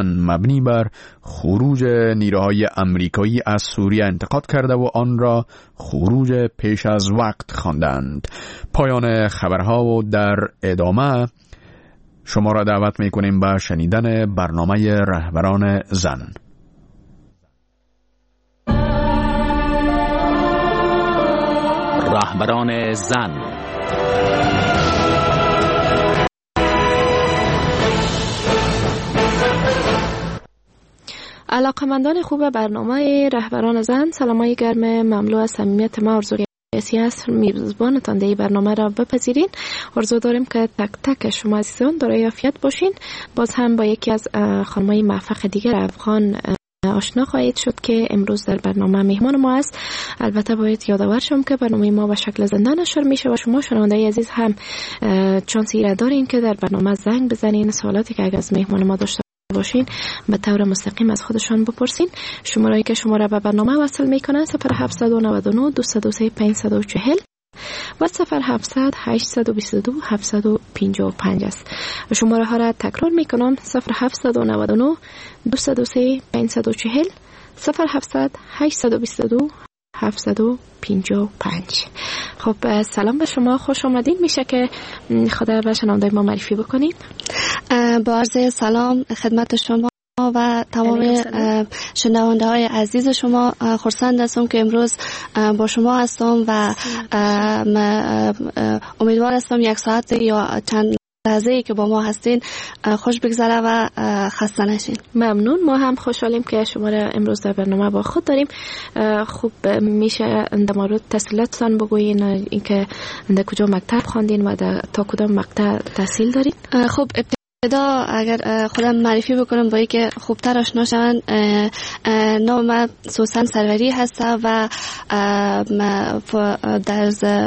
زن مبنی بر خروج نیروهای آمریکایی از سوریه انتقاد کرده و آن را خروج پیش از وقت خواندند. پایان خبرها و در ادامه شما را دعوت می‌کنیم به شنیدن برنامه رهبران زن. رهبران زن. علاقمندان خوب برنامه رهبران زن، سلامای گرم مملو از صمیمیت ما آرزوی است میزبانتان در این برنامه را بپذیرین. آرزو داریم که تک تک شما عزیزان دارای عافیت باشین. باز هم با یکی از خانم‌های موفق دیگر افغان آشنا خواهید شد که امروز در برنامه مهمان ما است. البته باید یادآور شم که برنامه ما به شکل زنده نشر میشه و شما شنونده‌ی عزیز هم چانسی را دارین که در برنامه زنگ بزنین، سوالاتی که اگر از مهمان ما داشته باشین به طور مستقیم از خودشان بپرسین. شماره‌ای که شما را به برنامه وصل میکنه 0799 203 540 و 0700 822 755 است. شماره ها را تکرار میکنم: 0799 203 540 0700 822 755. خب سلام به شما، خوش آمدین. میشه که خدا به شنونده ما معرفی بکنید؟ با عرض سلام خدمت شما و تمام شنونده های عزیز شما. خرسند هستم که امروز با شما هستم و امیدوار هستم یک ساعت یا چند لحظه‌ای که با ما هستین خوش بگذره و خسته نشین. ممنون. ما هم خوشحالیم که شما را امروز در برنامه با خود داریم. خوب میشه در مورد تحصیلاتتان بگوین، اینکه در کجا مکتب خواندین و تا کدام مقطع تحصیل دارین؟ خب ابتدا اگر خودم معرفی بکنم با اینکه خوبتر آشنا شون، نام من سوسن سروری هست و در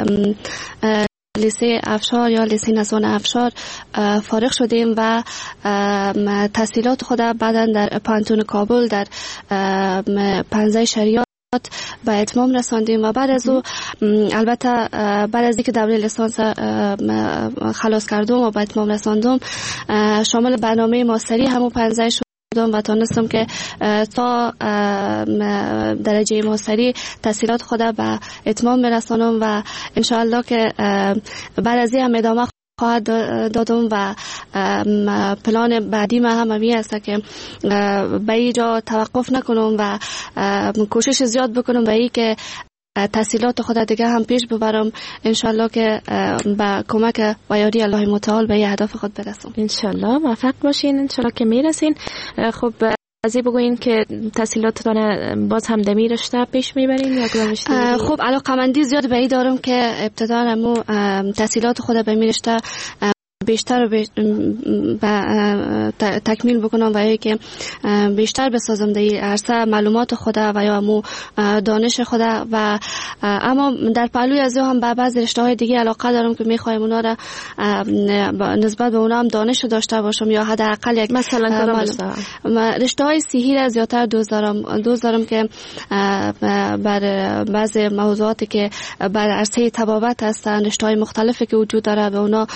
لیسه افشار یا لیسه نسوان افشار فارغ شدیم و تحصیلات خود بعداً در پانتون کابل در 15 شریعت به اتمام رساندیم و بعد از او البته بعد از اینکه دوره لیسانس خلاص کردم و به اتمام رساندم شامل برنامه ماستری همون 15 و تانستم که تا درجه ماستری تحصیلات خود به اتمام برسانم و انشاءالله که بعد از این هم ادامه خواهد دادم و پلان بعدی ما هم همی است که به اینجا توقف نکنم و کوشش زیاد بکنم به این که تحصیلات خود دیگه هم پیش ببرم، انشالله که با کمک و یاری الله متعال به هدف خود برسم. انشالله موفق باشین، انشالله که میرسین. خب از این بگوین که تحصیلاتتان باز هم دمی رشته پیش میبرین یا کدام رشته؟ خب علاقمندی زیاد به این دارم که ابتدا همو تحصیلات خود به می رشته بیشتر تکمیل بکنم و یا که بیشتر بسازم در عرصه معلومات خود و یا مو دانش خود و اما در پهلوی از هم به بعض رشته‌های دیگه علاقه دارم که می‌خوایم اونا را نسبت به اونا هم دانش داشته باشم یا حداقل یک مثلا رشته‌های صحی را زیادتر دوست دارم که بر بعض موضوعاتی که بر عرصه طبابت هستن، رشته‌های مختلفی که وجود داره به اونا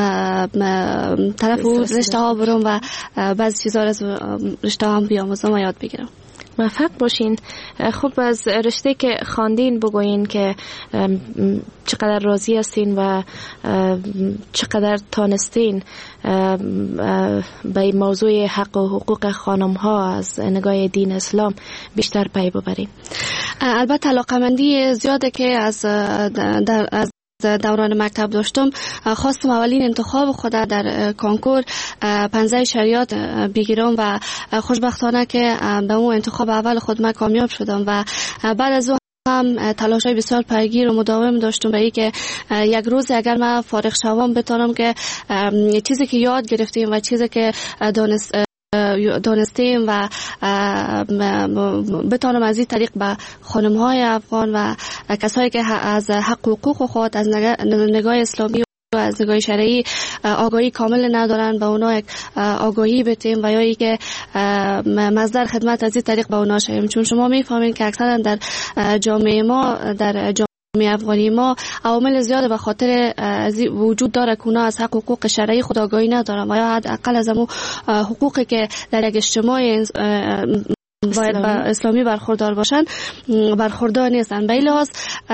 طرف رشته ها برم و بعضی چیزا از رشته هم بیاموزم و یاد بگیرم. موفق باشین. خب از رشته که خواندین بگوین که چقدر راضی هستین و چقدر تانستین به موضوع حق و حقوق خانم ها از نگاه دین اسلام بیشتر پی ببرین؟ البته علاقمندی زیاده که از دوران مکتب داشتم. خواستم اولین انتخاب خود در کنکور 15 شریعت بگیرم و خوشبختانه که به اون انتخاب اول خود من کامیاب شدم و بعد از اون هم تلاشای بسیار پیگیر و مداوم داشتم به این که یک روز اگر من فارغ شوم بتونم که چیزی که یاد گرفتیم و چیزی که دانستیم و بتونم از این طریق به خانم‌های افغان و کسایی که از حق و حقوق خود از نگاه اسلامی و از نگاه شرعی آگاهی کامل ندارن به اونا یک آگاهی بتیم و یا ای که مصدر خدمت از این طریق به اونا شویم، چون شما میفهمین که اکثرا در جامعه ما در افغانی ما عوامل زیاد به خاطر وجود داره که اونا از حقوق شرعی خود آگاهی ندارن و یا حداقل از همون حقوقی که در یک اجتماع باید با اسلامی برخوردار باشن برخوردار نیستن. به این لحاظ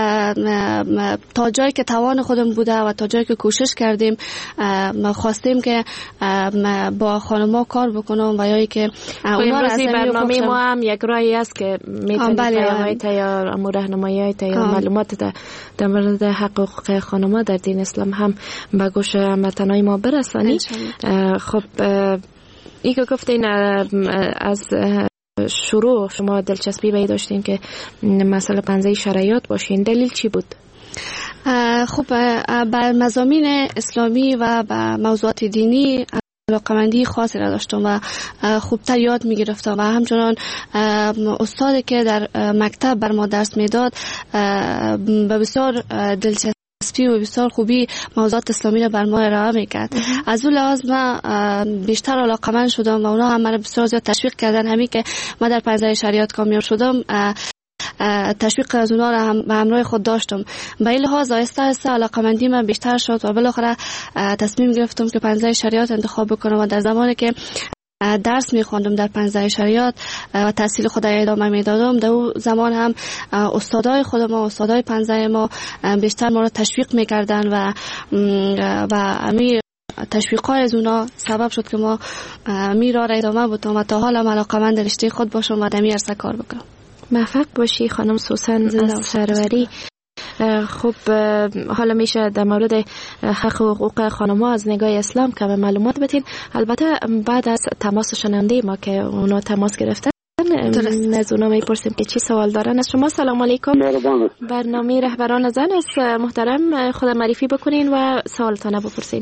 تا جایی که توان خودم بوده و تا جایی که کوشش کردیم خواستیم که با خانم‌ها کار بکنم و یا که اونا را از برنامه ما هم یک راهی است که میتونید پیام‌های یا راهنمایی یا معلومات در مورد حقوق خانم‌ها در دین اسلام هم به گوش هموطنان ما برسانید. خب این که گفتین از شروع شما دلچسبی به این داشتین که مسئله پنجه شرایط باشین، دلیل چی بود؟ خب بر مضامین اسلامی و به موضوعات دینی علاقمندی خاصی را داشتم و خوبتر یاد می گرفتم و همچنان استادی که در مکتب بر ما درس میداد به بسیار دلچسبی و بسیار خوبی موضوعات اسلامی را بر ما ارائه میکرد. از اون لحاظ من بیشتر علاقمند شدم و اونا هم مرا بسیار زیاد تشویق کردن. همین که من در پنجه شریعت کامیاب شدم تشویق از اونا را هم به همراه خود داشتم. به این لحاظ آهسته آهسته علاقمندی من بیشتر شد و بالاخره تصمیم گرفتم که پنجه شریعت انتخاب بکنم و در زمانی که درس میخواندم در پنجه شریعت و تحصیل خود ادامه میدادم در اون زمان هم استادای خود ما استادای پنجه ما بیشتر ما را تشویق میکردن و همین تشویقای از اونا سبب شد که ما میرا را ادامه بدم و تا حالا علاقمند رشته خود باشم و در این عرصه کار بکنم. موفق باشی خانم سوسن سروری. خب حالا میشه در مورد حق و حقوق خانم‌ها از نگاه اسلام کم معلومات بدین. البته بعد از تماس شنونده ما که اونا تماس گرفتن از اونا میپرسیم که چی سوال دارن از شما. سلام علیکم. برنامه رهبران زن است. محترم خود معرفی بکنین و سوالتان بپرسین.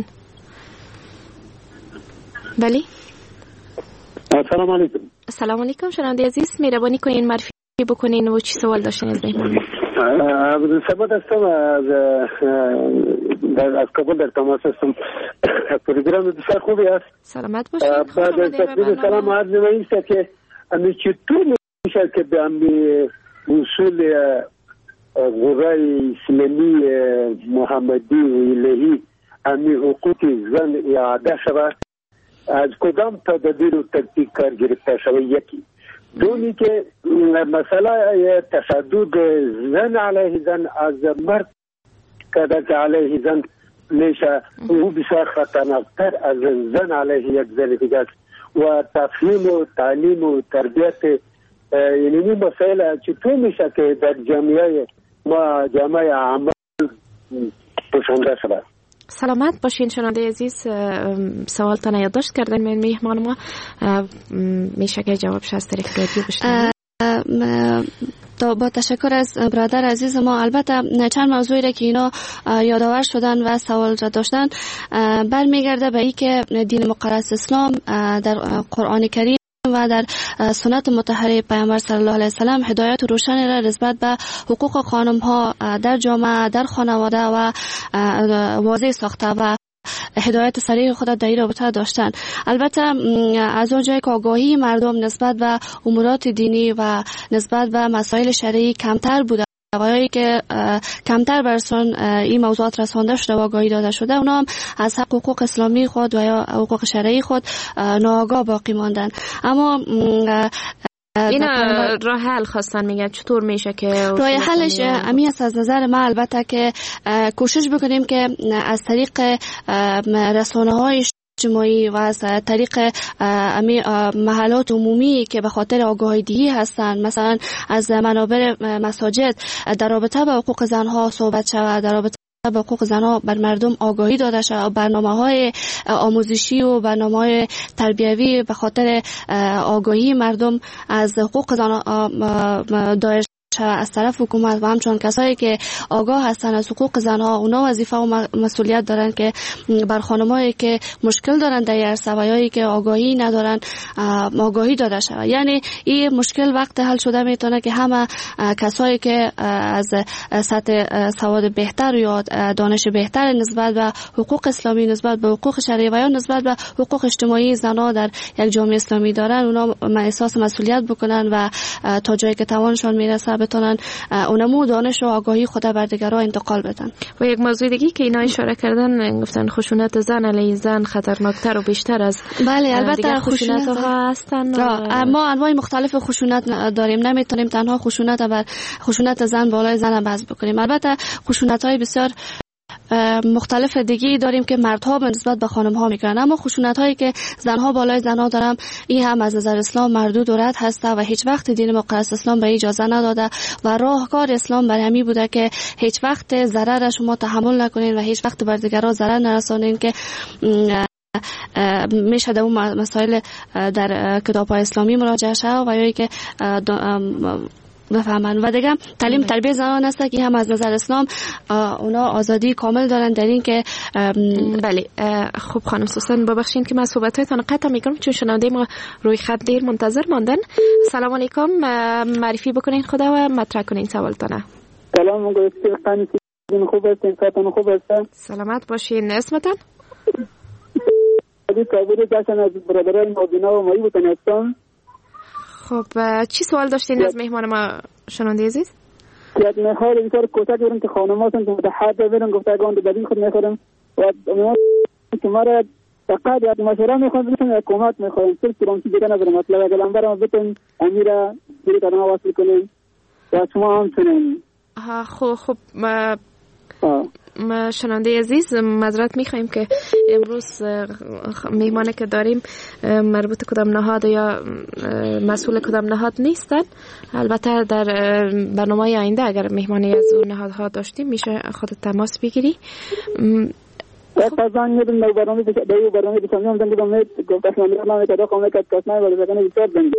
بله. سلام علیکم. سلام علیکم شنونده عزیز، مهربانی کنین معرفی بکنین و چی سوال داشتین از مهمان. عبدالصمد هستم از کابل در تماس هستم. پروگرام بسیار خوبی است. سلامت باشید. بعد از تقدیم سلام عرض می‌کنم که چطور میشه که به اصول قرآن اسلامی محمدی و الهی حقوق زن اعاده شود، از کدام تدابیر و تکتیک کار گرفته شود؟ یکی. دومی که مسئله تشدد زن علیه زن از مرد که علیه زن میشه او بسیار خطرناکتر از زن علیه یک زن دیگه است و تفهیم و تعلیم و تربیت یعنی مسائل چطور میشه که در جامعه ما جامعه عمل پوشانده شود؟ سلامت باشین شنونده عزیز، سوالتان یادداشت کردن من میهمان ما میشه که جوابش از طریق رادیو بشنوید. با تشکر از برادر عزیز ما. البته چند موضوعی را که اینا یادآور شدن و سوال داشتن برمیگرده به این که دین مقدس اسلام در قرآن کریم و در سنت مطهره پیامبر صلی الله علیه و سلم هدایت روشنی را نسبت به حقوق خانم ها در جامعه در خانواده و واضح ساخته و هدایت صریح خود در این رابطه داشتن. البته از اون جایی که آگاهی مردم نسبت به امورات دینی و نسبت به مسائل شرعی کمتر بوده و که کمتر برسان این موضوعات رسانده شده و آگاهی داده شده، اونا هم از حقوق اسلامی خود و یا حقوق شرعی خود ناآگاه باقی ماندن. اما این راه حل خواستن میگن چطور میشه که راه حلش امی است از نظر من البته که کوشش بکنیم که از طریق رسانه‌های اجتماعی و از طریق محلات عمومی که به خاطر آگاهی دهی هستند، مثلا از منابر مساجد در رابطه با حقوق زنها صحبت شود، در رابطه با حقوق زنها بر مردم آگاهی داده شود، برنامه‌های آموزشی و برنامه‌های تربیوی به خاطر آگاهی مردم از حقوق زنها دایر از طرف حکومت و همچنان کسایی که آگاه هستن از حقوق زنها، اونا وظیفه و مسئولیت دارن که بر خانمایی که مشکل دارن در عرصه و یایی که آگاهی ندارن آگاهی داده شود. یعنی این مشکل وقت حل شده میتونه که همه کسایی که از سطح سواد بهتر یا دانش بهتر نسبت به حقوق اسلامی، نسبت به حقوق شرعی و یا نسبت به حقوق اجتماعی زنها در یک جامعه اسلامی دارن، اونا احساس مسئولیت بکنن و تا جایی که توانشان میرسه بتونن اونمو دانش و آگاهی خود بر دیگران انتقال بدن. و یک موضوع دیگه که اینا اشاره کردن گفتن خشونت زن علیه زن خطرناکتر و بیشتر از بله البته خشونت ها هستن. ما انواع مختلف خشونت داریم، نمیتونیم تنها خشونت زن بالای زن بس بکنیم. البته خشونت های بسیار مختلف دیگه داریم که مردها به نسبت به خانم ها میکنن، اما خشونت هایی که زنها بالای زنها دارن این هم از نظر اسلام مردود و رد هسته و هیچ وقت دین مقدس اسلام به اجازه نداده و راهکار اسلام برای همین بوده که هیچ وقت ضرر شما تحمل نکنین و هیچ وقت بر دیگران ضرر نرسانین، که میشه در اون مسائل در کتاب های اسلامی مراجعه شد و یا که بفهمن. و دیگه تعلیم تربیت زنان است که هم از نظر اسلام اونا آزادی کامل دارن در این که بله. خب خانم سوسن ببخشید که من صحبتاتون قطع میکنم چون شنونده ما روی خط دیر منتظر ماندن. سلام علیکم، معرفی بکنین خدا و مطرح کنین سوالتونه. سلام علیکم، خوب هستین؟ خوب هستین؟ سلامت باشین. اسمتون؟ کابل جشن از برادرای مبینا و مایی بودن هستم. خب چی سوال داشتین از مهمان ما شنونده عزیز؟ یک نهار بسیار کوچک دارم که خانماتون که متحد برن گفتگان رو بدین خود میخورم و که ما را فقط یک مشوره میخوام بسیم یک کمک میخوام صرف ترانسی دیگه ندارم. مطلب اگر لنبر هم بتون امیره دیگه کدام واصل کنیم و شما هم چنین. خب شنونده عزیز معذرت میخوایم که امروز مهمانی که داریم مربوط کدام نهاد یا مسئول کدام نهاد نیستن. البته در برنامه آینده اگر مهمانی از اون نهادها داشتیم میشه خود تماس بگیری. تازان میدونم در برنامه بسیاری هم زنگی بامید گفتش نمیدونم که داخل میکرد کسنای ولی بکنه بسیار زنگی.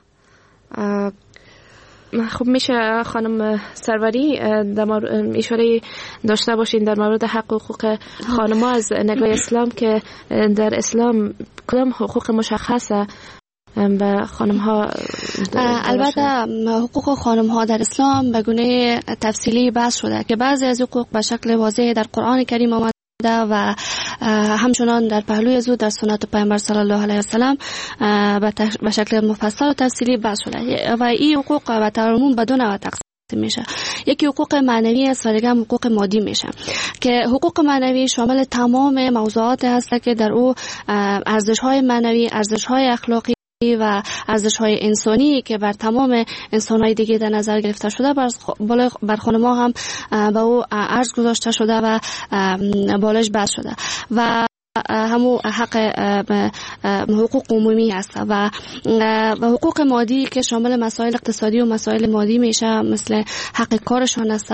خب میشه خانم سروری اشاره داشته باشین در مورد حق و حقوق خانم‌ها از نگاه اسلام که در اسلام کدام حقوق مشخصه به خانم‌ها؟ البته حقوق خانم‌ها در اسلام به گونه تفصیلی بحث شده که بعضی از حقوق به شکل واضح در قرآن کریم آمده و همچنان در پهلوی زود در سنت پیامبر صلی الله علیه و سلم به شکل مفصل و تفصیلی بحث شده و این حقوق به طور عموم به دو نوع تقسیم میشه. یکی حقوق معنوی است و دیگه حقوق مادی میشه که حقوق معنوی شامل تمام موضوعات هست که در او ارزش‌های معنوی، ارزش‌های اخلاقی و ارزش‌های انسانی که بر تمام انسان‌های دیگه در نظر گرفته شده بر خانم‌ها هم به او ارز گذاشته شده و بالش بحث شده و همو حق حقوق عمومی هست و حقوق مادی که شامل مسائل اقتصادی و مسائل مادی میشه، مثل حق کارشان است،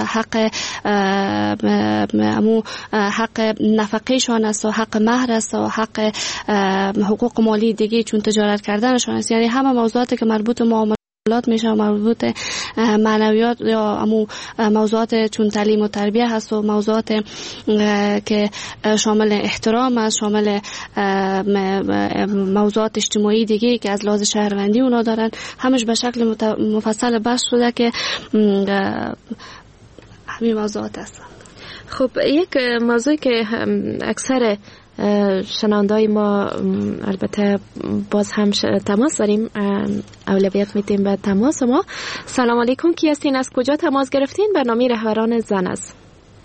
حق نفقهشان است و حق مهر است و حق حقوق مالی دیگه چون تجارت کردنشان است. یعنی همه موضوعاتی که مربوط معاملات میشه، مربوط معنویات یا موضوعات چون تعلیم و تربیه هست و موضوعات که شامل احترام است، شامل موضوعات اجتماعی دیگه که از لحاظ شهروندی اونا دارن، همش به شکل مفصل بحث شده که همین موضوعات هست. خب یک موضوعی که اکثر شنوندای ما البته باز هم تماس داریم، اولویت میدیم به تماس ما. سلام علیکم، کی هستین؟ از کجا تماس گرفتین؟ برنامه رهبران زن است.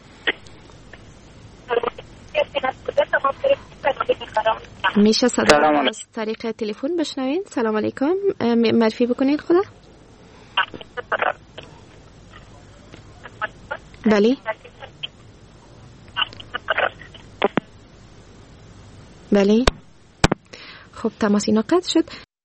میشه صدا از طریق تلفن بشنوین؟ سلام علیکم، معرفی بکنین خدا. بله بله. خب تماس اینا قطع شد.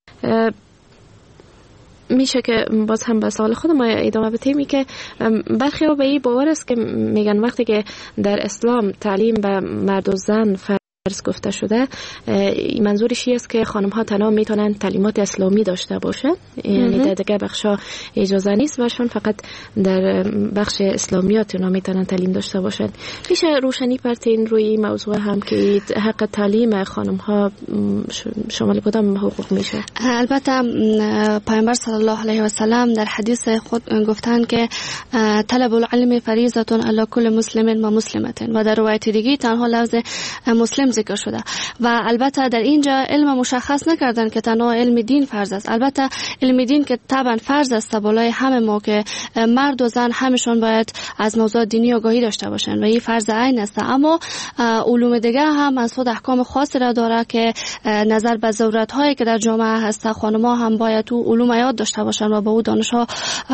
میشه که باز هم به سوال خود ما ادامه بدیم که برخی ها به این باور است که میگن وقتی که در اسلام تعلیم به مرد و زن فرض گفته شده، منظورش است که خانم ها تنها میتونن تعلیمات اسلامی داشته باشن، یعنی در دیگه بخشا اجازه نیست باشن، فقط در بخش اسلامیات اونا میتونن تعلیم داشته باشن. میشه روشنی پرتین روی این موضوع هم که حق تعلیم خانم ها شامل کدام حقوق میشه؟ البته پیامبر صلی الله علیه و سلم در حدیث خود گفتن که طلب العلم فریضه علی کل مسلم و مسلمه و در روایت دیگه تنها لفظ مسلم ذکر شده و البته در اینجا علم مشخص نکردن که تنها علم دین فرض است. البته علم دین که طبعا فرض است بالای همه ما که مرد و زن همشون باید از موضوع دینی آگاهی داشته باشن و این فرض عین است، اما علوم دیگه هم از خود احکام خاصی را داره که نظر به ضرورت هایی که در جامعه هست خانم‌ها هم باید تو علوم یاد داشته باشن و با او دانش‌ها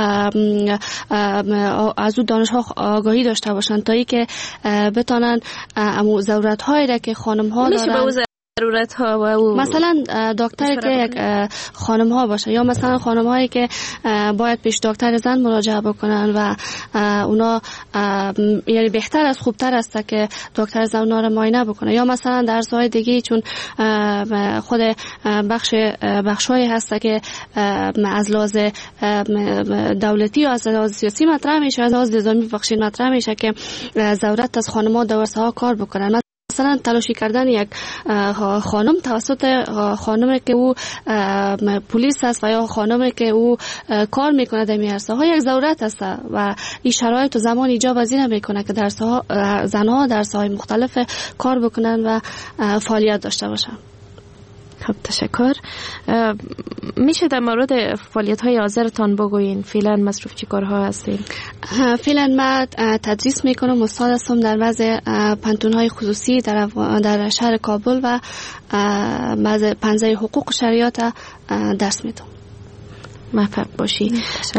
از او دانش‌ها آگاهی داشته باشن تا اینکه بتونن ضرورت هایی را که خانم‌ها دارن ضرورت ها و او مثلا دکتری که یک خانم ها باشه یا مثلا خانم هایی که باید پیش دکتر زن مراجعه بکنن و اونا یعنی بهتر از خوبتر است که دکتر زن اونا رو معاینه بکنه، یا مثلا درس های دیگه چون خود بخشایی هست که از لحاظ دولتی و از لحاظ سیاسی مطرح میشه، از لحاظ نظامی بخشی مطرح میشه که ضرورت از خانم ها درس ها کار بکنن. مثلا تلاشی کردن یک خانم توسط خانمی که او پلیس است و یا خانمی که او کار میکنه در میارسه ها یک ضرورت است و این شرایط و زمان ایجاب از این میکنه که زنها درس های مختلف کار بکنن و فعالیت داشته باشن. خب تشکر. میشه در مورد فعالیت های حاضرتان بگوین؟ فعلا مصروف چی کارها هستین؟ فعلا من تدریس میکنم، استاد هستم در بعض پانتون های خصوصی در شهر کابل و بعض پنجه حقوق و شریعت درس میدم. موفق باشی.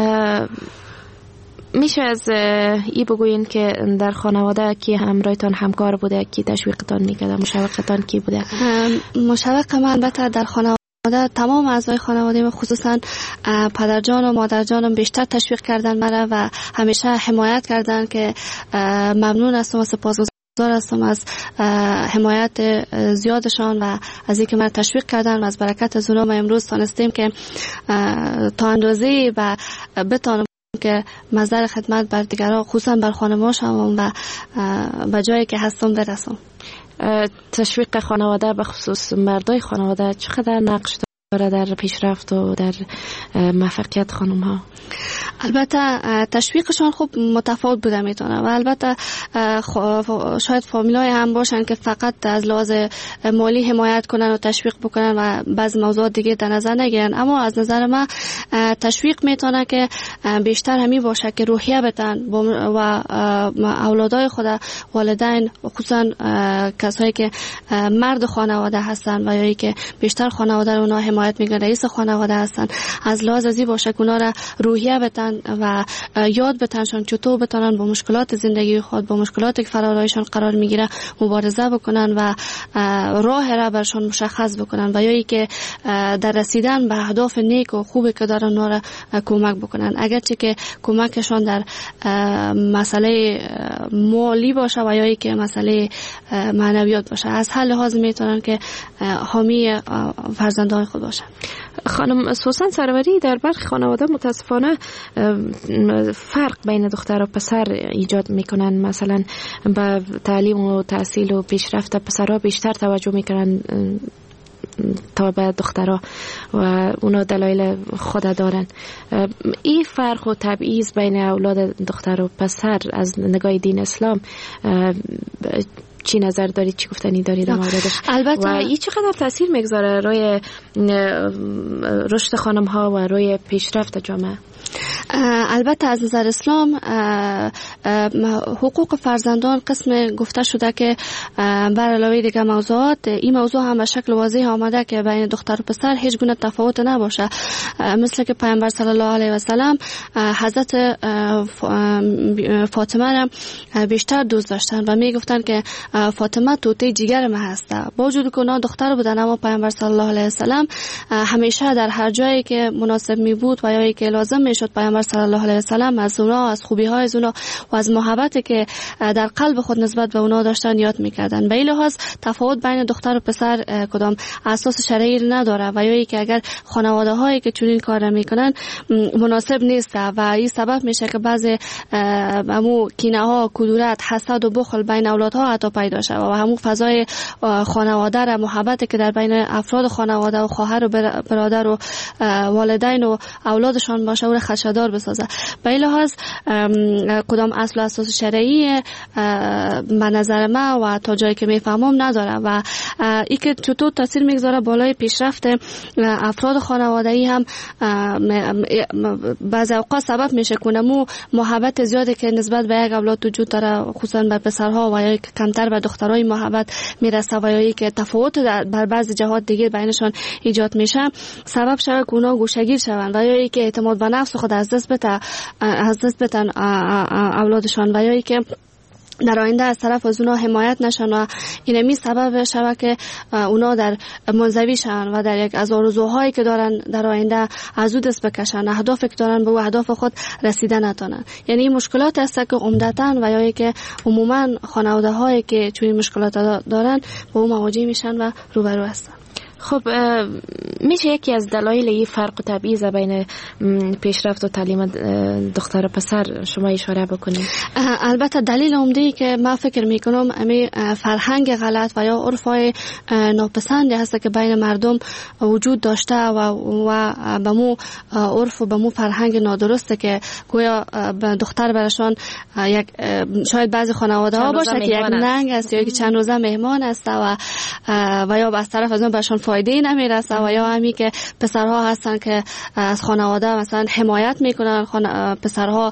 میشه از ای بگوین که در خانواده کی همراهتان همکار بوده، کی تشویقتان میکرده، مشوقتان کی بوده؟ مشوق من البته در خانواده تمام اعضای خانواده من خصوصا پدرجان و مادرجانم بیشتر تشویق کردن مرا و همیشه حمایت کردن که ممنون هستم و سپاسگزار هستم از حمایت زیادشان و از اینکه من تشویق کردن و از برکت از اونا ما امروز تانستیم که تا اندازه‌ای و بتانم که مظهر خدمت بر دیگران خصوصا بر خانم‌ها شوم و به جایی که هستم برسم. تشویق خانواده به خصوص مردای خانواده چقدر نقش داره در پیشرفت و در موفقیت خانم‌ها؟ البته تشویقشان خوب متفاوت بوده میتونه و البته شاید فامیلای هم باشن که فقط از لحاظ مالی حمایت کنن و تشویق بکنن و بعض موضوعات دیگه در نظر نگیرن، اما از نظر من تشویق میتونه که بیشتر همی باشه که روحیه بدن و اولادای خود، والدین خصوصا کسایی که مرد خانواده هستن و یا که بیشتر خانواده رو اونا حمایت میکنن، رئیس خانواده هستن، از لحاظ ازی باشه که اونا را روحیه بدن و یاد بتنشان چطور بتونن با مشکلات زندگی خود، با مشکلاتی که فرارایشان قرار میگیره مبارزه بکنن و راه را برشان مشخص بکنن و یا ای که در رسیدن به اهداف نیک و خوبی که دارن اونا را کمک بکنن، اگرچه که کمکشان در مسئله مالی باشه و یا ای که مسئله معنویات باشه، از هر لحاظ میتونن که حامی فرزندان خود باشن. خانم سوسن سروری، در برخی خانواده متاسفانه فرق بین دختر و پسر ایجاد میکنن، مثلا به تعلیم و تحصیل و پیشرفت پسرها بیشتر توجه میکنن تا به دخترها و اونا دلایل خود دارن. این فرق و تبعیض بین اولاد دختر و پسر از نگاه دین اسلام چی نظر دارید، چی گفتنی دارید در موردش؟ البته و این چقدر تاثیر میگذاره روی رشد خانم ها و روی پیشرفت جامعه؟ البته از نظر اسلام حقوق فرزندان قسم گفته شده که بر علاوه دیگه موضوعات این موضوع هم به شکل واضح آمده که بین دختر و پسر هیچ گونه تفاوت نباشه، مثل که پیامبر صلی الله علیه و سلم حضرت فاطمه را بیشتر دوست داشتن و میگفتن که فاطمه توته جگر ما هست، با وجود که اونا دختر بودن اما پیامبر صلی الله علیه و سلم همیشه در هر جایی که مناسب می بود و یا که لازم میشد پیامبر صلی الله علیه و سلم از اونا، از خوبی های از اونا و از محبتی که در قلب خود نسبت به اونا داشتن یاد میکردن. به این لحاظ تفاوت بین دختر و پسر کدام اساس شرعی نداره و یا که اگر خانواده هایی که چنین کار میکنن مناسب نیست و این سبب میشه که بعضی همو کینه ها، کدورت، حسد و بخل بین اولادها حتی پیدا شود و همو فضای خانواده را، محبتی که در بین افراد خانواده و خواهر و برادر و والدین و اولادشان باشه او را خدشه‌دار بسازه. به این لحاظ کدام اصل و اساس شرعی به نظر من و تا جایی که میفهمم نداره و ای که چطور تاثیر میگذاره بالای پیشرفت افراد خانوادگی هم بعضی اوقات سبب میشه که نمو محبت زیادی که نسبت به یک اولاد وجود داره، خصوصا به پسرها و یا کمتر به دخترای محبت میرسه و یا که تفاوت بر بعضی جهات دیگه بینشان ایجاد میشه، سبب شده که اونا گوشه‌گیر شون و یا که اعتماد به نفس خود از دست بتن اولادشان و یا که در آینده از طرف از اونا حمایت نشن و اینمی سبب شود که اونا در منزوی شن و در یک از آرزوهایی که دارن در آینده از او دست بکشن، اهدافی که دارن به او اهداف خود رسیده نتونن. یعنی این مشکلات است که عمدتاً و یا که عموما خانواده هایی که چون مشکلات دارن با او مواجه میشن و روبرو هستن. خب میشه یکی از دلایل این فرق و تبعیض بین پیشرفت و تعلیم دختر و پسر شما اشاره بکنید؟ البته دلیل عمده‌ای که من فکر میکنم امی فرهنگ غلط و یا عرفای ناپسندی هست که بین مردم وجود داشته و به مو عرف و به مو فرهنگ نادرسته که گویا دختر برشان یک شاید بعضی خانواده ها باشه که یک ننگ است یا که چند روزه مهمان است و یا از طرف از اون برشان فایده نمیرسه و یا همی که پسرها هستن که از خانواده مثلا حمایت میکنن، پسرها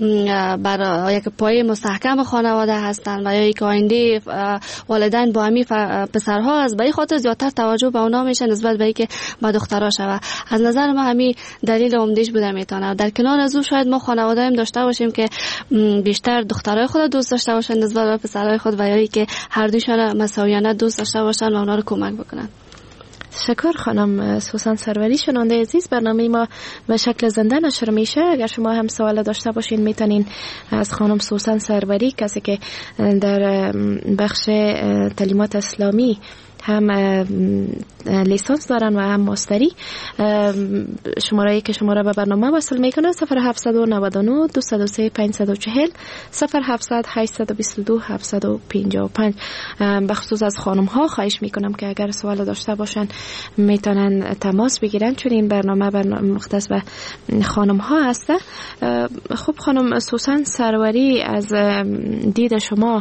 بر یک پایه مستحکم خانواده هستن و یا یک آینده والدین با همی پسرها است، به این خاطر زیادتر توجه به اونا میشه نسبت به اینکه با دخترها شوه. از نظر ما همی دلیل عمدهش بوده میتونه. در کنار از اون شاید ما خانواده هم داشته باشیم که بیشتر دخترای خود دوست داشته باشن نسبت به پسرای خود و یا که هر دوشون مساویانه دوست داشته باشن و اونا رو کمک بکنن. شکر خانم سوسن سروری. شنونده عزیز، برنامه ما به شکل زنده نشر میشه. اگر شما هم سوال داشته باشین میتونین از خانم سوسن سروری، کسی که در بخش تعلیمات اسلامی هم لیسانس دارن و هم ماستری، شماره که شما را به برنامه وصل میکنه 0799 203 540 0700 822 755. بخصوص از خانم ها خواهش میکنم که اگر سوال داشته باشن میتونن تماس بگیرن، چون این برنامه مختص به خانم ها هسته. خب خانم سوسن سروری، از دید شما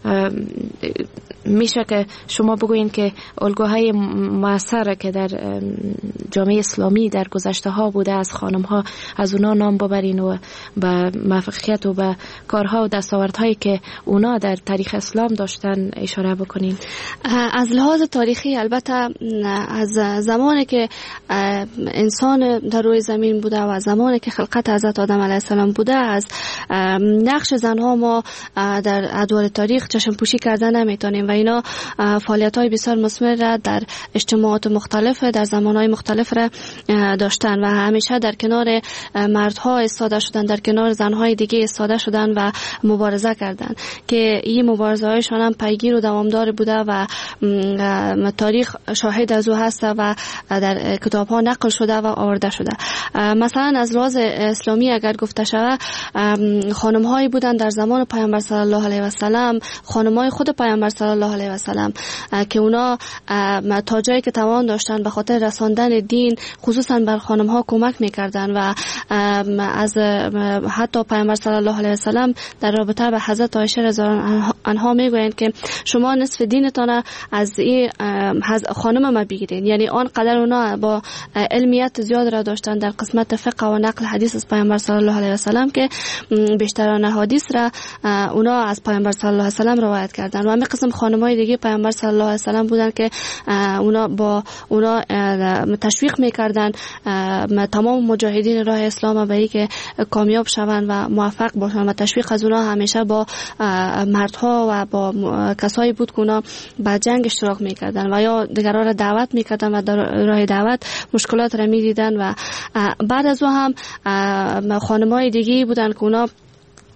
میشه که شما بگوین که الگوهای مؤثر که در جامعه اسلامی در گذشته ها بوده از خانم ها، از اونا نام ببرین و به موفقیت و به کارها و دستاوردهایی که اونا در تاریخ اسلام داشتن اشاره بکنین. از لحاظ تاریخی البته از زمانی که انسان در روی زمین بوده و زمانی که خلقت حضرت آدم علیه السلام بوده، از نقش زنها ما در ادوار تاریخ چشم پوشی کردن نمیتونیم و اینا فعالیت‌های بسیار مثمر را در اجتماعات مختلف در زمانهای مختلف را داشتن و همیشه در کنار مردها ایستاده شدن، در کنار زنهای دیگه ایستاده شدن و مبارزه کردن که این مبارزه هایشان هم پیگیر و دوامدار بوده و تاریخ شاهد از او هست و در کتاب ها نقل شده و آورده شده. مثلا از لحاظ اسلامی اگر گفته شود، خانم هایی بودن در زمان پیامبر صلی الله علیه و سلم، خانم های خود پیامبر صلی الله علیه و سلم که اونا تا جایی که توان داشتن به خاطر رساندن دین خصوصا بر خانم ها کمک میکردن و از حتی پیامبر صلی الله علیه و سلم در رابطه به حضرت عایشه رضی الله عنها میگویند که شما نصف دینتان از این خانم ما بگیرین. یعنی آنقدر اونا با علمیت زیاد را داشتن در قسمت فقه و نقل حدیث از پیامبر صلی الله علیه و سلم که بیشتران حدیث را اونا از پیامبر صلی الله علیه و سلم روایت کردن و همین قسم خانمای دیگه پیامبر صلی الله علیه و سلم بودن که اونا با اونا تشویق میکردن تمام مجاهدین راه اسلام به اینکه کامیاب شوند و موفق باشند و تشویق از اونا همیشه با مردها و با کسایی بود که اونا با جنگ اشتراک میکردن و یا دیگران را دعوت میکردن و در راه دعوت مشکلات را میدیدن و بعد از او هم خانمای دیگه بودن که اونا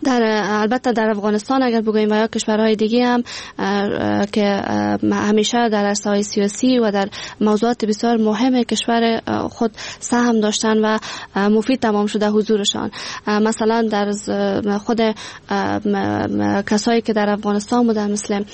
البته در افغانستان اگر بگوییم و یا کشورهای دیگه هم که همیشه در عرصه‌های سیاسی و در موضوعات بسیار مهم کشور خود سهم داشتن و مفید تمام شده حضورشان. مثلا در خود کسایی که در افغانستان بودن مثل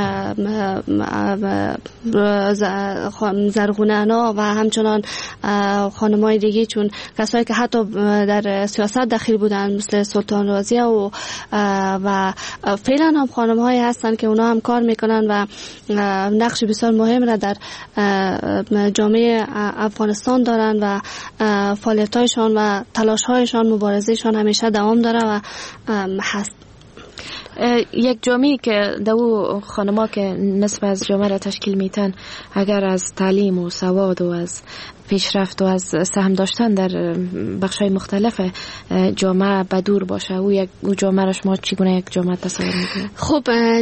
زرغونه‌انا و همچنان خانم‌های دیگه، چون کسایی که حتی در سیاست داخل بودن مثل سلطان رازیه و فعلا هم خانم‌هایی هستن که اونا هم کار میکنن و نقش بسیار مهم را در جامعه افغانستان دارن و فعالیت‌هایشان و تلاش‌هایشان، مبارزه‌شان همیشه دوام داره و هست. یک جامعه که دو خانم‌ها که نصف از جامعه را تشکیل میتن، اگر از تعلیم و سواد و از پیشرفت و از سهم داشتن در بخش‌های مختلف جامعه بدور باشه، او جامعه را شما چگونه یک جامعه تصور میکنید؟ خب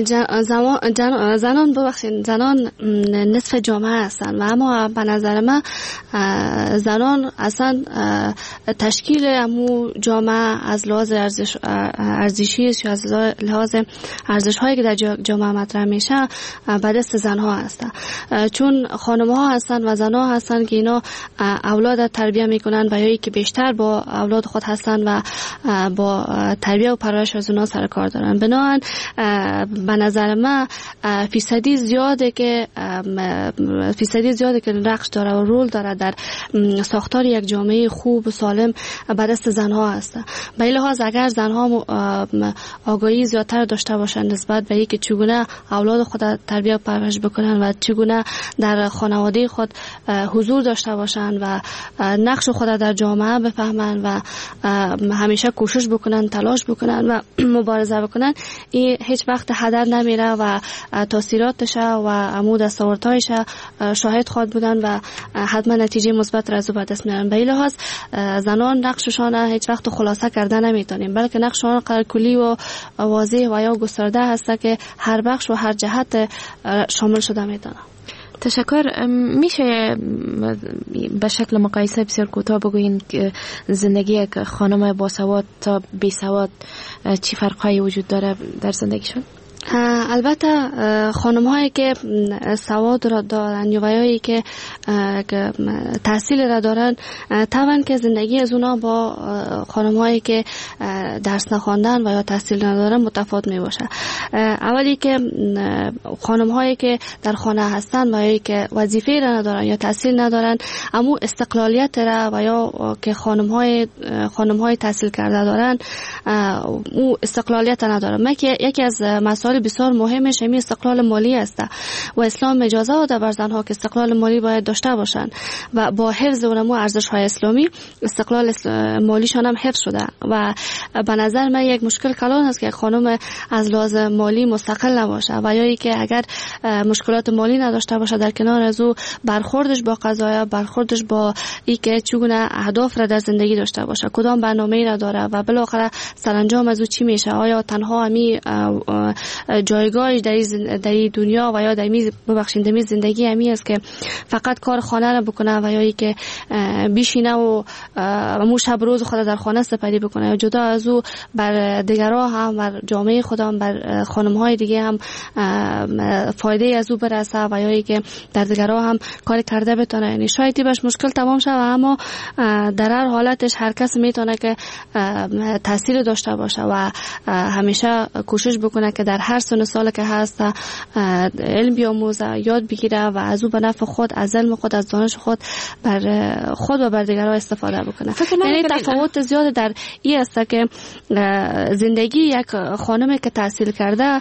زنان نصف جامعه هستن و اما به نظر من زنان اصلا تشکیل امو جامعه از لحاظ ارزشی یا از لحاظ ارزش‌هایی که در جامعه مطرح میشه به دست زنها هستن، چون خانم‌ها هستن و زنها هستن که اینا اولاد تربیت میکنن و یا که بیشتر با اولاد خود هستن و با تربیت و پرورش از اونها سر کار دارن. بنابراین به نظر من فیصدی زیاده که نقش داره و رول داره در ساختار یک جامعه خوب و سالم به دست زنها هست. به این لحاظ اگر زنها آگاهی زیادتر داشته باشن نسبت به اینکه چگونه اولاد خود تربیت و پرورش بکنن و چگونه در خانواده خود حضور داشته باشن و نقش خود در جامعه بفهمن و همیشه کوشش بکنن، تلاش بکنن و مبارزه بکنن، این هیچ وقت هدر نمیره و تاثیراتش و عمود دستاوردهایش شاهد خواهد بودن و حتما نتیجه مثبت را از او به دست میارن. به این لحاظ زنان نقششان هیچ وقت خلاصه کرده نمیتونیم، بلکه نقششان قدر کلی و واضح و یا گسترده هست که هر بخش و هر جهت شامل شده میتونه. تشکر. میشه به شکل مقایسه بسیار کوتاه بگوین که زندگی یک خانم باسواد تا بیسواد چی فرق‌هایی وجود داره در زندگیشون؟ البته خانم هایی که سواد را دارن یا ویایی که تحصیل را دارن طبعا که زندگی از اونا با خانم هایی که درس نخواندن و یا تحصیل ندارن متفاوت می باشه. اولی که خانم هایی که در خانه هستن و یا که وظیفه را ندارن یا تحصیل ندارن اما استقلالیت را و یا که خانم های تحصیل کرده دارن او استقلالیت ندارن. یکی از مسائل بسیار مهمش همین استقلال مالی است و اسلام اجازه داده بر زنها که استقلال مالی باید داشته باشند و با حفظ اونمو ارزش‌های اسلامی استقلال مالیشان هم حفظ شده و به نظر من یک مشکل کلان است که خانم از لحاظ مالی مستقل نباشه و یا اینکه اگر مشکلات مالی نداشته باشه در کنار از او برخوردش با قضایا، برخوردش با اینکه چگونه اهداف را در زندگی داشته باشه، کدام برنامه‌ای را داره و بالاخره سرانجام از او چی میشه، آیا تنها همی جایگاهش در این دنیا و یا در می زندگی همی است که فقط کار خانه را بکنه و یا ای که بیشینه و مو شب روز خود در خانه سپری بکنه یا جدا از او بر دیگرها هم بر جامعه خدا هم بر خانم‌های دیگه هم فایده از او برسه و یا ای که در دیگرها هم کار کرده بتونه. یعنی شاید باش مشکل تمام شه و اما در هر حالتش هر کس میتونه که تحصیل داشته باشه و همیشه کوشش بکنه که در هر سن سال که هست علم بیاموزه، یاد بگیره و از او به نفع خود، از علم خود، از دانش خود بر خود و بر دیگران استفاده بکنه. یعنی تفاوت زیاد در این است که زندگی یک خانمی که تحصیل کرده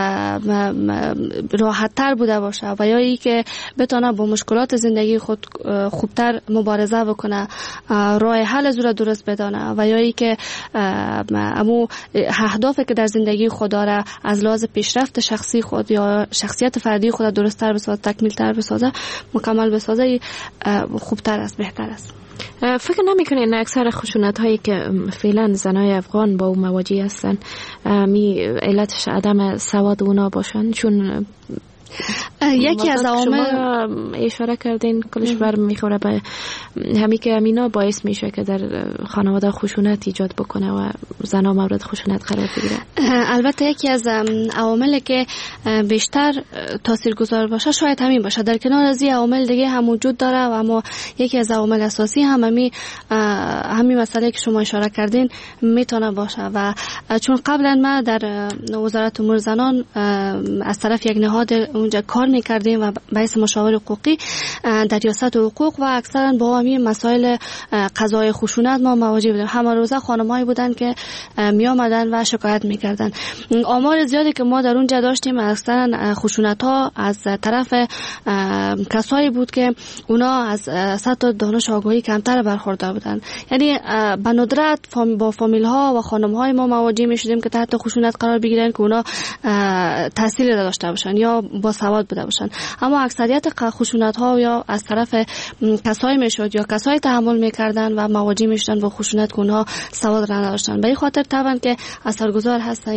راحت تر بوده باشه و یا ای که بتونه با مشکلات زندگی خود خوبتر مبارزه بکنه، راه حل از را درست بدانه و یا ای که امو اهدافی که در زندگی خود داره از لحاظ پیشرفت شخصی خود یا شخصیت فردی خود درست‌تر بسازه، تکمیل‌تر بسازه، مکمل بسازه، خوبتر است، بهتر است. فکر نمی‌کنین اکثر خشونت‌هایی که فعلا زنای افغان با اون مواجه هستن علتش عدم سواد اونا باشن؟ چون یکی از عوامل اشاره کردین کلش بر میخوره به همین که امینا باعث میشه که در خانواده خشونت ایجاد بکنه و زنها مورد خشونت قرار بگیرن؟ البته یکی از عواملی که بیشتر تاثیرگذار باشه شاید همین باشه. در کنار از این عوامل دیگه هم وجود داره و اما یکی از عوامل اساسی هم همین مسئله که شما اشاره کردین میتونه باشه. و چون قبلا ما در وزارت امور زنان از طرف یک نهاد اونجا کار میکردیم و باعث مشاور حقوقی در ریاست حقوق و اکثرا با همین مسائل قضای خشونت ما مواجه بودیم. همه روزه خانمایی بودن که می آمدن و شکایت میکردن. آمار زیادی که ما در اونجا داشتیم اکثرا خشونت ها از طرف کسایی بود که اونا از سطح دانش آگاهی کمتر برخوردار بودن. یعنی به ندرت با فامیل ها و خانم های ما مواجه می شدیم که تحت خشونت قرار بگیرن که اونا تحصیل داشته باشن یا با سواد بوده باشن. اما اکثریت خشونت ها یا از طرف کسایی میشد یا کسایی تحمل میکردن و مواجه میشدن با خشونت که اونها سواد را نداشتن. به این خاطر طبعا که اثرگذار هست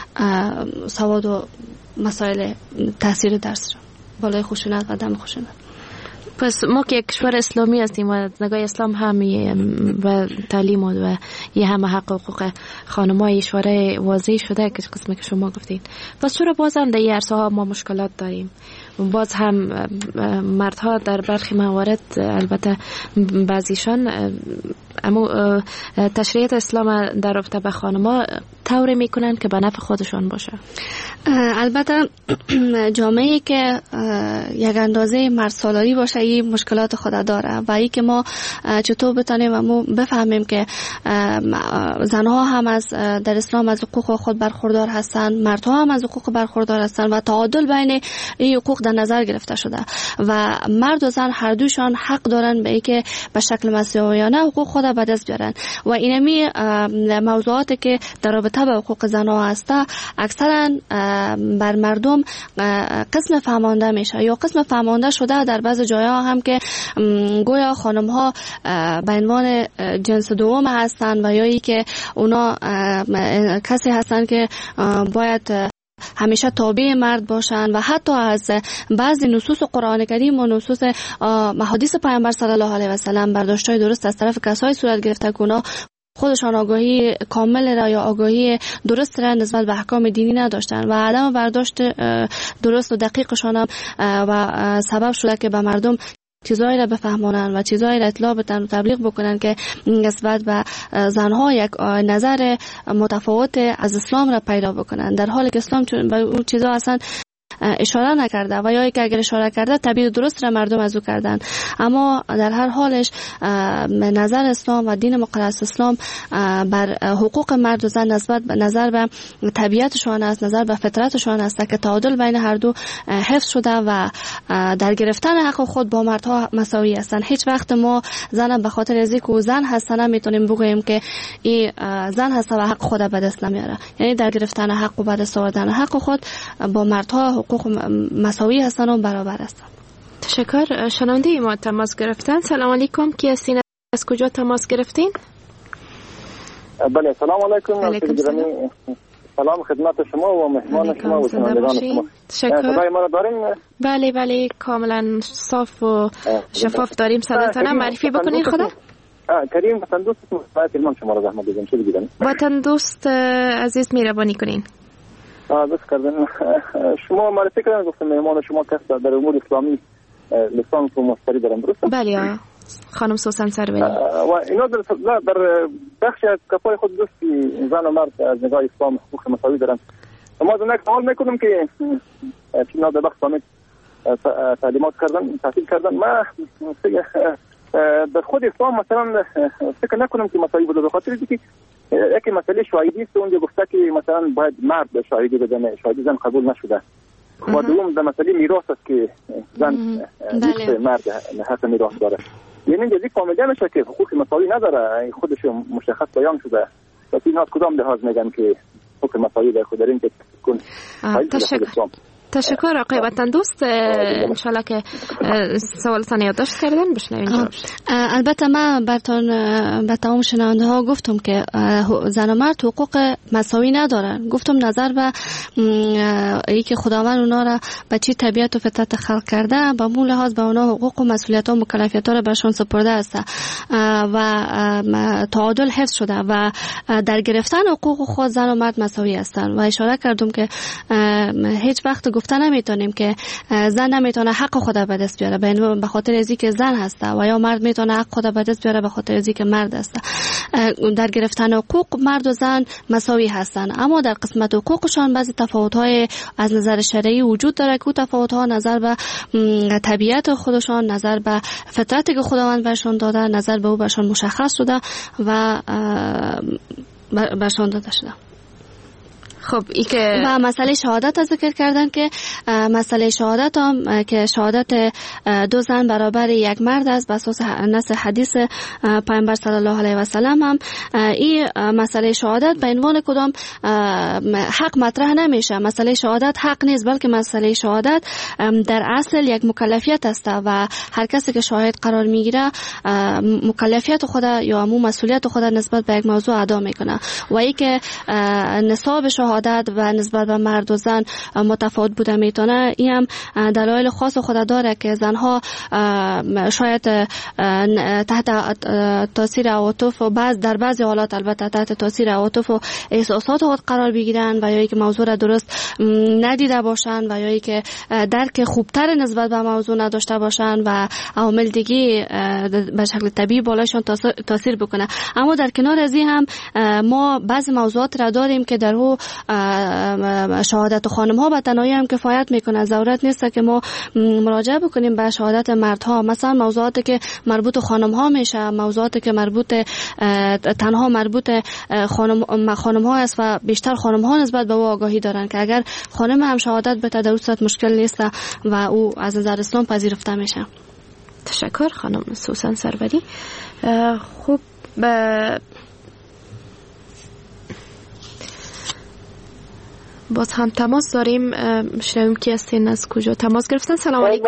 سواد و مسائل تاثیر درس را بالای خشونت و دم خشونت. پس ما که یک کشور اسلامی هستیم و از نگاه اسلام هم و تعلیم و یه همه حق و حقوق خانم‌های اشاره واضح شده که قسمی که شما گفتین. پس چرا باز هم در این عرصه ها ما مشکلات داریم؟ باز هم مردها در برخی موارد البته بعضیشان اما تشریعات اسلام در رابطه به خانم‌ها طوری میکنن که به نفع خودشان باشه. البته جامعه‌ای که یک اندازه مرد سالاری باشه این مشکلات خود داره و این که ما چطور بتونیم و بفهمیم که زنها هم از در اسلام از حقوق خود برخوردار هستند، مردها هم از حقوق برخوردار هستند و تعادل بین این حقوق در نظر گرفته شده و مرد و زن هر دوشان حق دارن به اینکه به شکل مساویانه حقوق خود به دست بیارن و اینمی موضوعاتی که در رابطه به حقوق زنها هسته اکثرا بر مردم قسم فهمانده میشه یا قسم فهمانده شده در بعض جاها هم که گویا خانم ها به عنوان جنس دوم هستند و یا ای که اونا کسی هستند که باید همیشه تابع مرد باشن و حتی از بعضی نصوص قرآن کریم و نصوص حدیث پیامبر صلی الله علیه و سلم برداشت‌های درست از طرف کسایی صورت گرفته که اونا خودشان آگاهی کامل را یا آگاهی درست را نسبت به احکام دینی نداشتن و عدم برداشت درست و دقیقشان هم و سبب شده که به مردم چیزایی را بفهمونن و چیزایی را اطلاع بدن و تبلیغ بکنن که نسبت به زنها یک نظر متفاوت از اسلام را پیدا بکنن، در حالی که اسلام به اون چیزا اصلا اشاره نکرده و یا که اگر اشاره کرده تعبیر درست را مردم از او کردن. اما در هر حالش نظر اسلام و دین مقدس اسلام بر حقوق مرد و زن نظر به طبیعتشان است، نظر به فطرتشان است که تعادل بین هر دو حفظ شده و در گرفتن حق خود با مردها مساوی هستند. هیچ وقت ما زن به خاطر از اینکه زن هست نمیتونیم بگوییم که این زن هست و حق خود به دست نمیاره. یعنی در گرفتن حق و به دست آوردن حق خود با مردها حقوق مساوی هستن و برابر هستن. تشکر. شنونده ما تماس گرفتن. سلام علیکم، کی هستین؟ از کجا تماس گرفتین؟ بله سلام علیکم. علیکم سلام. سلام خدمت شما و مهمان شما و شنوندگان شما. تشکر. صدای ما را دارین؟ بله بله کاملا صاف و شفاف داریم. صداتون معرفی بکنین خدا. کریم وطن دوست تلمان شما را زحمت دیدم. چه بگیدن؟ وطن دوست عزیز مهربانی کنین. بس کردن. شما معرفی کردن گفتم مهمان شما کس در امور اسلامی لیسانس و ماستری دارن درسته؟ بله خانم سوسن سروری. و اینا در بخش از کفای خود دوستی زن و مرد از نگاه اسلام حقوق مساوی دارن. ما زنک سوال میکنم که اینا در بخش اسلامی تعلیمات کردن تحصیل کردن. ما در خود اسلام مثلا فکر نکنم که مساوی بوده، به خاطر اینکه یکی مسئله شاهدی است اونجا گفته که مثلا باید مرد شاهدی بده، شاهدی زن قبول نشده. و دوم در مسئله میراث است که زن مرد حق میراث داره. یعنی اینجا فهمیده میشه که حقوق مساوی نداره، خودش مشخص بیان شده. پس اینا کدام لحاظ میگن که حقوق مساوی در خود دارین که کن. تشکر آقای وطن دوست. انشالله که سوالتان یادداشت کردن بشنویم. البته من به تمام شنونده ها گفتم که زن و مرد حقوق مساوی ندارن. گفتم نظر به ای که خداوند اونا را به چی طبیعت و فطرت خلق کرده، به اون لحاظ به اونا حقوق و مسئولیت ها و مکلفیت ها را برشان سپرده است و تعادل حفظ شده و در گرفتن حقوق خود زن و مرد مساوی هستند. و اشاره کردم که هیچ وقت گفته نمیتونیم که زن نمیتونه حق خود به دست بیاره به خاطر ازی که زن هست و یا مرد میتونه حق خود به دست بیاره به خاطر ازی که مرد است. در گرفتن حقوق مرد و زن مساوی هستند، اما در قسمت حقوقشان بعضی تفاوت‌های از نظر شرعی وجود داره که تفاوت‌ها نظر به طبیعت خودشان، نظر به فطرتی که خداوند برشان داده، نظر به او برشان مشخص شده و برشان داده شده. خب ای که و مسئله شهادت ذکر کردن که مسئله شهادت هم که شهادت دو زن برابر یک مرد است بر اساس نص حدیث پیامبر صلی الله علیه و سلم هم این مسئله شهادت به عنوان کدام حق مطرح نمیشه. مسئله شهادت حق نیست، بلکه مسئله شهادت در اصل یک مکلفیت است و هر کسی که شاهد قرار میگیره مکلفیت خود یا همون مسئولیت خود نسبت به یک موضوع ادا میکنه و ای که نصاب شهادت و نسبت به مرد و زن متفاوت بوده میتونه. این هم دلایل خاص خود داره که زنها شاید تحت تاثیر عواطف و در بعضی حالات البته تحت تاثیر عواطف و احساسات خود قرار بگیرن و یا ای که موضوع را درست ندیده باشن و یا ای که درک خوبتر نسبت به موضوع نداشته باشن و عوامل دیگه به شکل طبیعی بالایشان تاثیر بکنه. اما در کنار از این هم ما بعضی موضوعات را داریم که در او شهادت خانم ها به تنهایی هم کفایت میکنه. ضرورت نیست که ما مراجعه بکنیم به شهادت مردها. مثلا موضوعاتی که مربوط خانم ها میشه، موضوعاتی که تنها مربوط خانم ها است و بیشتر خانم ها نسبت به او آگاهی دارن که اگر خانم هم شهادت بده در صورت مشکل نیست و او از نظر اسلام پذیرفته میشه. تشکر خانم سوسن سروری. خوب باز هم تماس داریم، شنویم کی هستین، از کجا تماس گرفتن؟ سلام علیکم.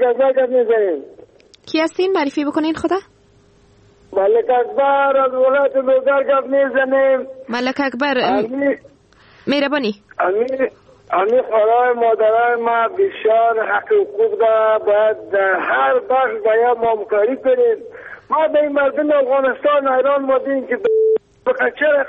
کی هستین؟ معرفی بکنین خدا. ملک اکبر از ولایت لوگر گپ میزنیم. ملک اکبر مهربانی. امی خدای مادرای ما بسیار حق حقوق داره، باید هر بخش باید ما همکاری کنیم. ما به این مردم افغانستان حیران مادیم که چرا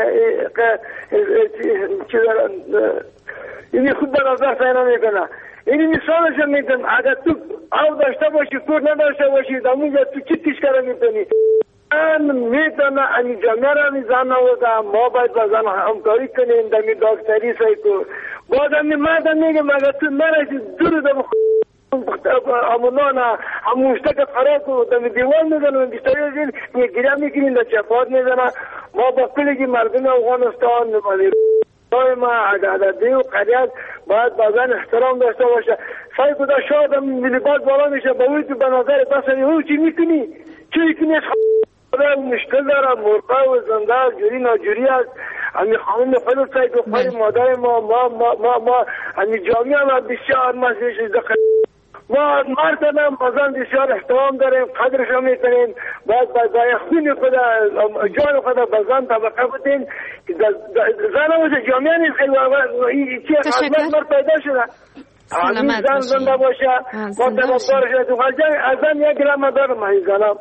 اینی خود در ازده ساینا میکنه. اینی مثالش میدم، اگر تو آو داشته باشی کور نداشته باشی دمونجا تو چی تشکره میتونی میتونه امی جامعه را میزن نوزه. ما باید با زن همکاری کنیم دمی داکتری سایکو باز امی مردم میگم اگر تو نرشی دور دم امونانا هموشته که خراب و دمی دیوان میزنم بیشتری از این گیره میکنیم در چپات میزنم. ما با کلگی مردم افغانستان ما عددی و قریت باید بازن احترام داشته باشه. سعی کده شاید هم ملیبات بالا میشه با اوی تو به نظر بسنی او چی میکنی؟ چی میکنی؟ مشکل داره، مرقه و زنده جوری ناجوری است. همی خانم خیلی سعی که خیلی مادر ما همی جامعه هم بسیار مسیحش دقیق ما مرتبه بازن بسیار احترام داریم، قدرش رو میکنیم. باید خونی خود جان خود بازن طبقه بودیم. زن باشه جامعه نیست خیلی چی خدمت مر پیدا شده همین زنده باشه ما طبقدار شده. از زن یک گرم دارم این زنم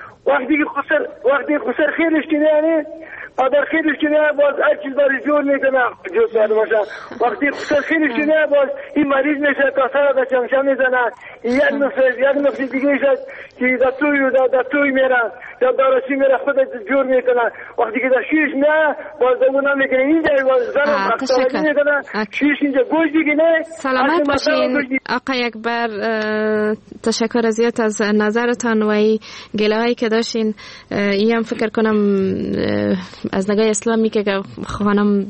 وقتی خسر خیلیش کنه یعنی در خیلیش کنه باز هر چیز داری جور میکنه جور داره باشه. وقتی خسر خیلیش کنه باز این مریض میشه تا سر در چمشه میزنه. یک نفسی دیگه شد که در توی میره یا دارسی میره خود جور میکنه. وقتی که در شیش نه باز دمون نمیکنه اینجا باز زنم اختراجی میکنه شیش اینجا گوش دیگه نه. سلامت باشین آقای اکبر. تشکر ازیت از نظرتان و ای گله هایی که داشتین. این هم فکر کنم از نگاه اسلامی که خانم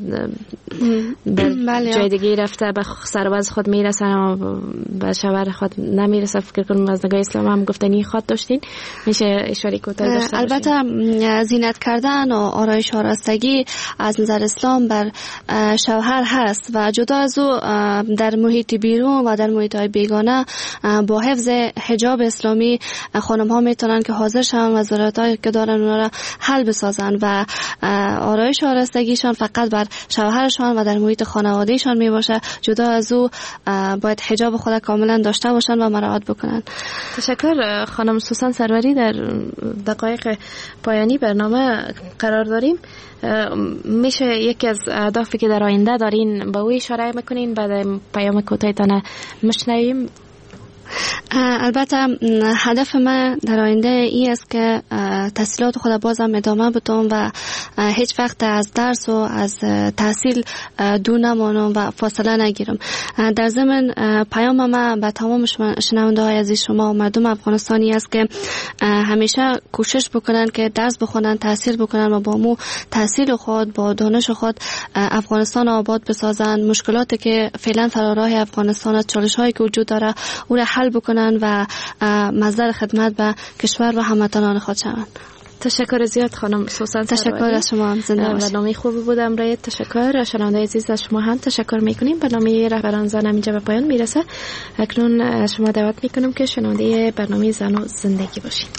به جای دیگه رفته به سرباز خود میرسن و به شوهر خود نمیرسه. فکر کنم از نگاه اسلام هم گفتنی خود داشتین. میشه اشاره کوتاه البته زینت کردن و آرایش آراستگی از نظر اسلام بر شوهر هست و جدا از او در محیط بیرون و در محیط های بیگانه با حفظ حجاب اسلامی خانم ها میتونن که حاضر شن و ضرورتایی که دارن اونا را حل بسازن و آرایش آراستگیشان فقط بر شوهرشان و در محیط خانوادهشان می باشه. جدا از او باید حجاب خود کاملا داشته باشن و مراعات بکنن. تشکر خانم سوسن سروری. در دقایق پایانی برنامه قرار داریم. میشه یکی از اهدافی که در آینده دارین به او اشاره میکنین بعد پیام کوتاهتان میشنویم؟ البته هدف من در آینده این است که تحصیلات خود بازم ادامه بدم و هیچ وقت از درس و از تحصیل دور نمانم و فاصله نگیرم. در ضمن پیام من به تمام شنونده های عزیز شما و مردم افغانستانی است که همیشه کوشش بکنن که درس بخونن، تحصیل بکنن و با مو تحصیل خود با دانش خود افغانستان آباد بسازن. مشکلاتی که فعلا فراراه افغانستان است، چالش هایی که وجود داره او را حل بکنن و مصدر خدمت به کشور و هموطنان خود شوند. تشکر زیاد خانم سوسن. تشکر از شما. زنده باشید. برنامه خوبی بود امروز. تشکر. شنونده عزیز از شما هم تشکر میکنیم. برنامه رهبران زن اینجا به پایان میرسه. اکنون شما دعوت میکنم که شنونده برنامه زن و زندگی باشید.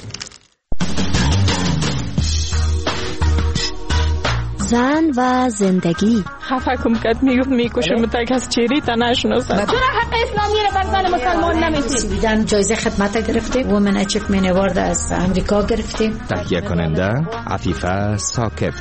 زن و زندگی. خفه کم کد میکشم تک از چیری تا نشناسم. چرا حق اسلامی رو بر زن مسلمان نمیدید؟ جایزه خدمت گرفتیم. وومن اچیومنت اوارد از امریکا گرفتیم. تهیه کننده عفیفه ثاقب.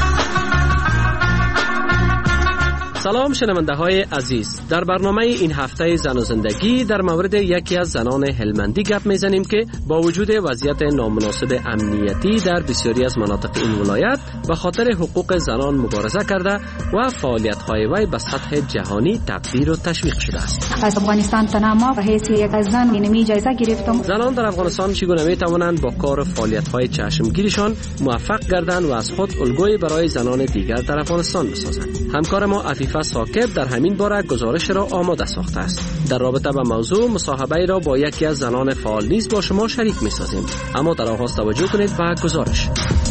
سلام شنونده های عزیز، در برنامه این هفته زن و زندگی در مورد یکی از زنان هلمندی گپ میزنیم که با وجود وضعیت نامناسب امنیتی در بسیاری از مناطق این ولایت به خاطر حقوق زنان مبارزه کرده و فعالیت های وی به سطح جهانی تقدیر و تشویق شده است. از افغانستان تنها به حیث یک از زن اینمی جایزه گرفتم. زنان در افغانستان چگونه می توانند با کار و فعالیت های چشمگیرشان موفق گردند و از خود الگوی برای زنان دیگر در افغانستان بسازند؟ همکار ما عفیفه ثاقب در همین باره گزارش را آماده ساخته است. در رابطه با موضوع مصاحبه را با یکی از زنان فعال نیز با شما شریک می سازیم، اما در آغاز توجه کنید به گزارش.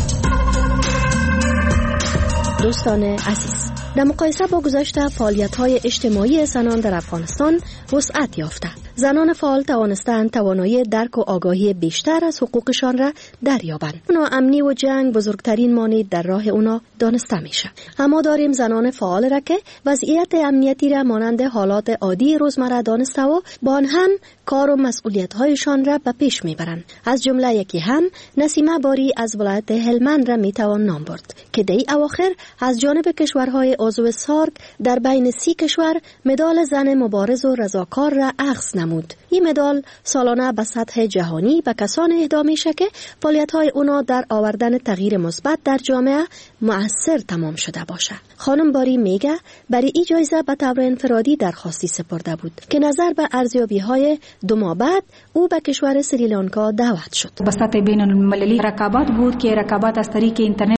دوستان عزیز، در مقایسه با گذشته فعالیت‌های اجتماعی زنان در افغانستان وسعت یافته. زنان فعال توانستند توانایی درک و آگاهی بیشتر از حقوقشان را دریابند. ناامنی و جنگ بزرگترین مانع در راه اونا دانسته میشه. اما داریم زنان فعال را که وضعیت امنیتی را مانند حالات عادی روزمره دانسته و با آن هم کار و مسئولیت‌هایشان را به پیش میبرند. از جمله یکی هم نسیمه باری از ولایت هلمند را میتوان نام برد که در اواخر از جانب کشورهای عضو سارک در بین 30 کشور مدال زن مبارز و رضاکار را اخذ نمود. این مدال سالانه به سطح جهانی به کسان اهدا میشه که فعالیت‌های اونا در آوردن تغییر مثبت در جامعه مؤثر تمام شده باشه. خانم باری میگه برای این جایزه به طور انفرادی درخواستی سپرده بود که نظر به ارزیابی‌های 2 ماه بعد او به کشور سریلانکا دعوت شد. به سطح بین المللی رقابت بود که رقابت از طریق اینترنت